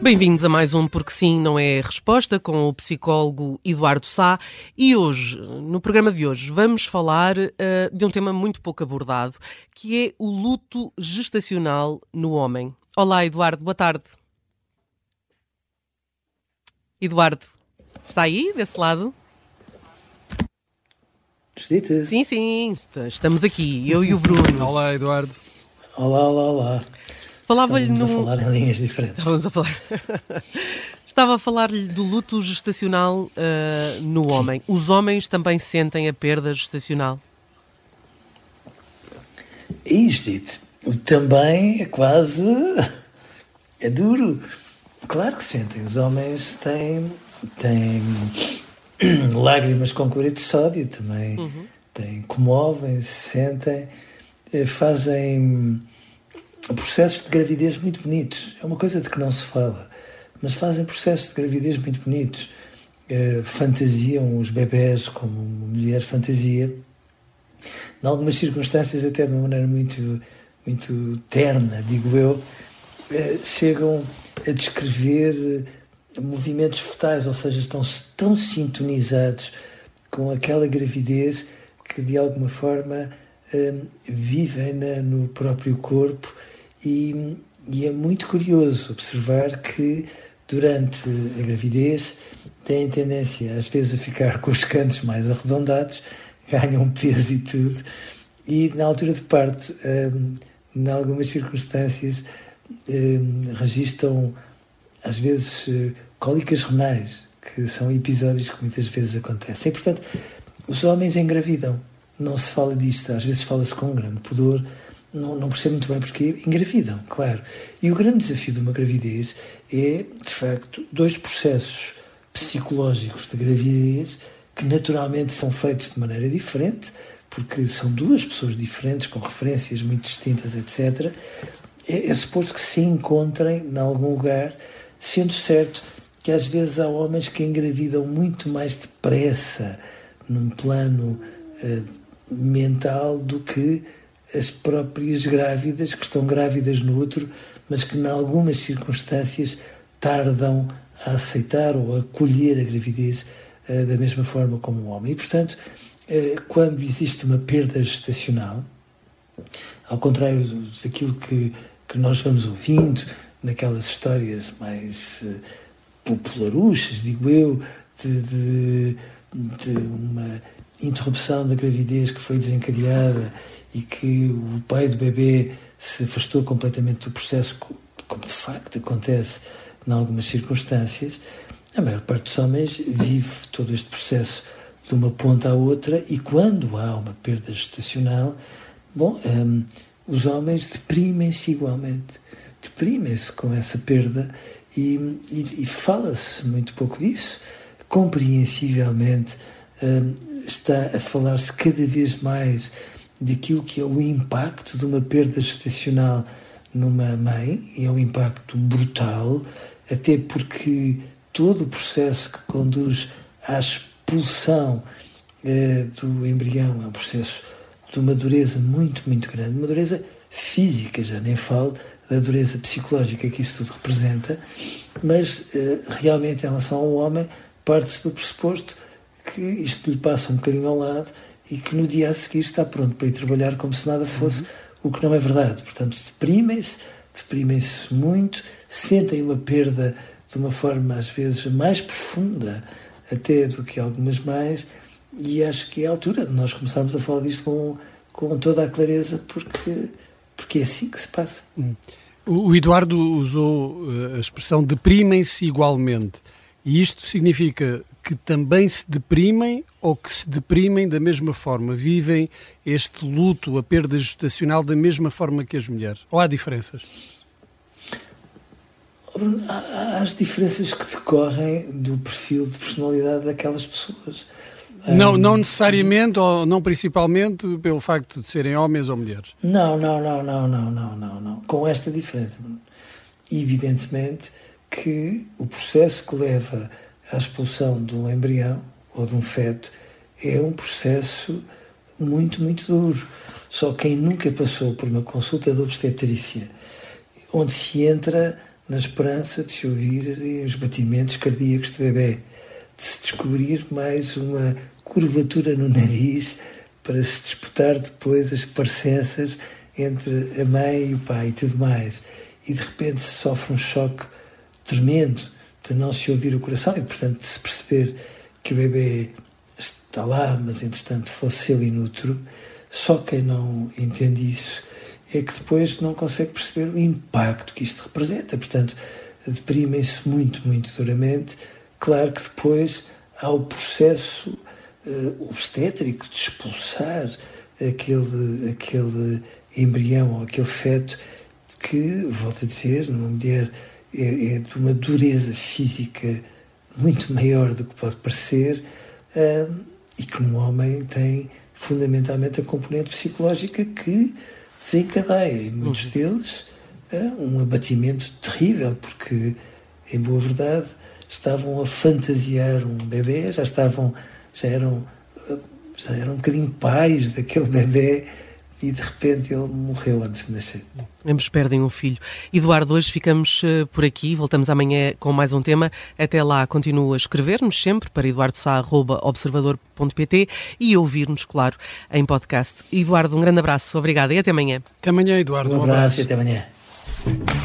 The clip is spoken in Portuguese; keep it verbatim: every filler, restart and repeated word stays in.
Bem-vindos a mais um Porque Sim, Não É Resposta, com o psicólogo Eduardo Sá. E hoje, no programa de hoje, vamos falar uh, de um tema muito pouco abordado, que é o luto gestacional no homem. Olá, Eduardo, boa tarde. Eduardo, está aí, desse lado? Despedite. Sim, sim, estamos aqui, eu e o Bruno. Olá, Eduardo. Olá, olá, olá. Falava-lhe Estamos no... a falar em linhas diferentes. Estávamos a falar... Estava a falar-lhe do luto gestacional uh, no Sim. homem. Os homens também sentem a perda gestacional? E Judite, também é quase... é duro. Claro que sentem. Os homens têm, têm lágrimas com cloreto de sódio também. Uhum. Têm, comovem-se, sentem, fazem processos de gravidez muito bonitos. É uma coisa de que não se fala, mas fazem processos de gravidez muito bonitos. Uh, fantasiam os bebés como uma mulher fantasia. Em algumas circunstâncias, até de uma maneira muito, muito terna, digo eu, uh, chegam a descrever uh, movimentos fetais, ou seja, estão tão sintonizados com aquela gravidez que, de alguma forma, uh, vivem na, no próprio corpo. E, e é muito curioso observar que, durante a gravidez, têm tendência, às vezes, a ficar com os cantos mais arredondados, ganham peso e tudo, e na altura de parto, um, em algumas circunstâncias, um, registram, às vezes, uh, cólicas renais, que são episódios que muitas vezes acontecem. E, portanto, os homens engravidam. Não se fala disto, às vezes fala-se com um grande pudor. Não, não percebo muito bem porque engravidam, claro. E o grande desafio de uma gravidez é, de facto, dois processos psicológicos de gravidez que naturalmente são feitos de maneira diferente, porque são duas pessoas diferentes, com referências muito distintas, etcétera. É, é suposto que se encontrem em algum lugar, sendo certo que às vezes há homens que engravidam muito mais depressa num plano uh, mental do que as próprias grávidas, que estão grávidas no útero, mas que, em algumas circunstâncias, tardam a aceitar ou a acolher a gravidez uh, da mesma forma como o homem. E, portanto, uh, quando existe uma perda gestacional, ao contrário daquilo que, que nós vamos ouvindo, naquelas histórias mais uh, popularuchas, digo eu, de, de, de uma interrupção da gravidez que foi desencadeada e que o pai do bebê se afastou completamente do processo, como de facto acontece em algumas circunstâncias, a maior parte dos homens vive todo este processo de uma ponta à outra, e quando há uma perda gestacional, bom, um, os homens deprimem-se igualmente, deprimem-se com essa perda, e, e, e fala-se muito pouco disso. Compreensivelmente, um, está a falar-se cada vez mais daquilo que é o impacto de uma perda gestacional numa mãe, e é um impacto brutal, até porque todo o processo que conduz à expulsão eh, do embrião é um processo de uma dureza muito, muito grande, uma dureza física, já nem falo da dureza psicológica que isso tudo representa, mas eh, realmente em relação ao homem parte-se do pressuposto que isto lhe passa um bocadinho ao lado e que no dia a seguir está pronto para ir trabalhar como se nada fosse, uhum. O que não é verdade. Portanto, deprimem-se, deprimem-se muito, sentem uma perda de uma forma às vezes mais profunda até do que algumas mais, e acho que é a altura de nós começarmos a falar disto com, com toda a clareza, porque, porque é assim que se passa. Hum. O Eduardo usou a expressão deprimem-se igualmente, e isto significa que também se deprimem ou que se deprimem da mesma forma, vivem este luto, a perda gestacional da mesma forma que as mulheres? Ou há diferenças? Há as diferenças que decorrem do perfil de personalidade daquelas pessoas. Não, não necessariamente e... ou não principalmente pelo facto de serem homens ou mulheres? Não, não, não, não, não, não, não, não. Com esta diferença. Evidentemente que o processo que leva à expulsão de um embrião ou de um feto é um processo muito, muito duro. Só quem nunca passou por uma consulta de obstetrícia, onde se entra na esperança de se ouvirem os batimentos cardíacos do bebê, de se descobrir mais uma curvatura no nariz para se disputar depois as parecenças entre a mãe e o pai e tudo mais. E de repente se sofre um choque tremendo de não se ouvir o coração e, portanto, de se perceber que o bebê está lá, mas entretanto faleceu in utero. Só quem não entende isso é que depois não consegue perceber o impacto que isto representa. Portanto, deprimem-se muito, muito duramente. Claro que depois há o processo uh, obstétrico de expulsar aquele, aquele embrião ou aquele feto que, volto a dizer, numa mulher é, é de uma dureza física muito maior do que pode parecer, uh, e que no homem tem fundamentalmente a componente psicológica que desencadeia, em muitos deles, uh, um abatimento terrível, porque, em boa verdade, estavam a fantasiar um bebê, já estavam, já eram, já eram um bocadinho pais daquele bebê, e de repente ele morreu antes de nascer. Ambos perdem um filho. Eduardo, hoje ficamos uh, por aqui, voltamos amanhã com mais um tema. Até lá, continua a escrever-nos sempre para eduardo sá arroba observador ponto pt e ouvir-nos, claro, em podcast. Eduardo, um grande abraço, obrigada e até amanhã. Até amanhã, Eduardo. Um abraço, um abraço. E até amanhã.